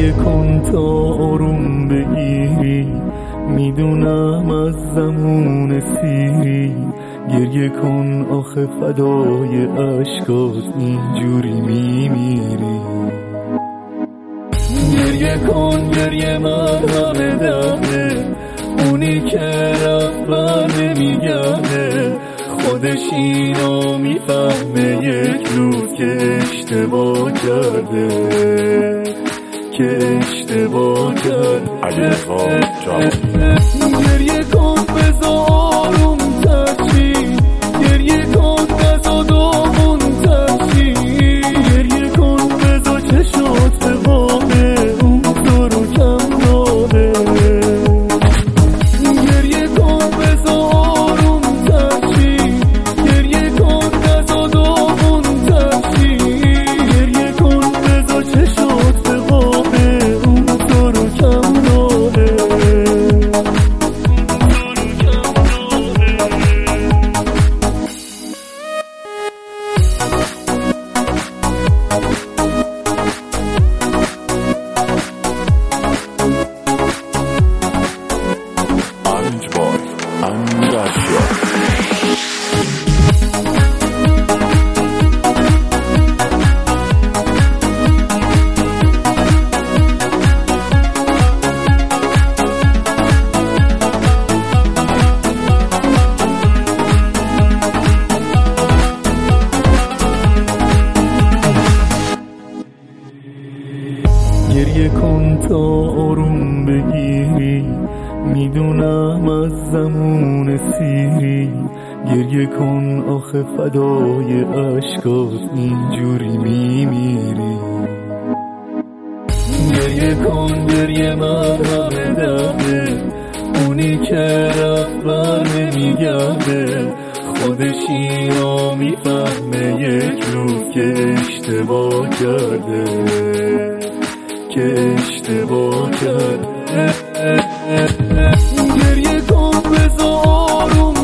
گریه کن تا آروم بگیری، میدونم از زمون سیری. گریه کن آخه فدای عشقات اینجوری میمیری. گریه کن گریه مرهم دهه، اونی که رفت بر نمیگرده. خودش اینو میفهمه یک روز که اشتباه کرده، که اشتباه کرده. گریه کن بذار آروم ترشی، گریه کن بذار داغون ترشی. گریه کن بذار چشات به بامه، اون تو رو کم داره. گریه کن بذار آروم ترشی، گریه کن بذار داغون ترشی. گریه کن بذار چشات به بامه، اون تو رو کم داره. گریه کن تا آروم بگیری، میدونم از زمون سیری. گریه کن آخه فدای عشقات اینجوری میمیری. گریه کن گریه مرهم دهه، اونی که رفت بر نمیگرده. خودش اینو میفهمه یک روز که اشتباه کرده، که اشتباه کرده. گریه کن بذار آروم